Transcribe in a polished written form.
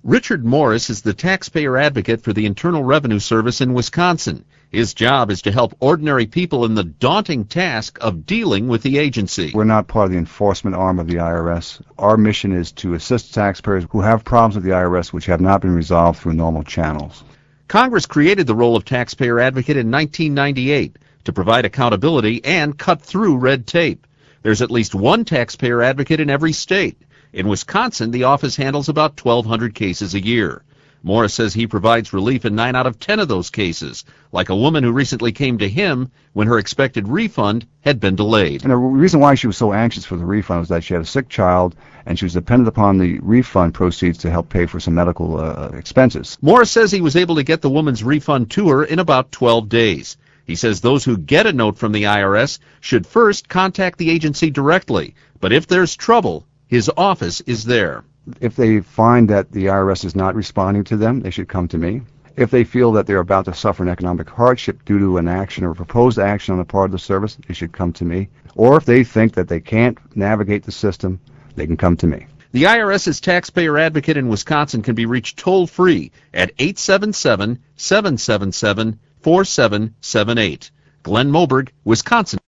Richard Morris is the taxpayer advocate for the Internal Revenue Service in Wisconsin. His job is to help ordinary people in the daunting task of dealing with the agency. We're not part of the enforcement arm of the IRS. Our mission is to assist taxpayers who have problems with the IRS which have not been resolved through normal channels. Congress created the role of taxpayer advocate in 1998 to provide accountability and cut through red tape. There's at least one taxpayer advocate in every state. In Wisconsin, the office handles about 1,200 cases a year. Morris says he provides relief in 9 out of 10 of those cases, like a woman who recently came to him when her expected refund had been delayed. And the reason why she was so anxious for the refund was that she had a sick child and she was dependent upon the refund proceeds to help pay for some medical expenses. Morris says he was able to get the woman's refund to her in about 12 days. He says those who get a note from the IRS should first contact the agency directly, but if there's trouble, his office is there. If they find that the IRS is not responding to them, they should come to me. If they feel that they're about to suffer an economic hardship due to an action or a proposed action on the part of the service, they should come to me. Or if they think that they can't navigate the system, they can come to me. The IRS's taxpayer advocate in Wisconsin can be reached toll-free at 877-777-4778. Glenn Moberg, Wisconsin.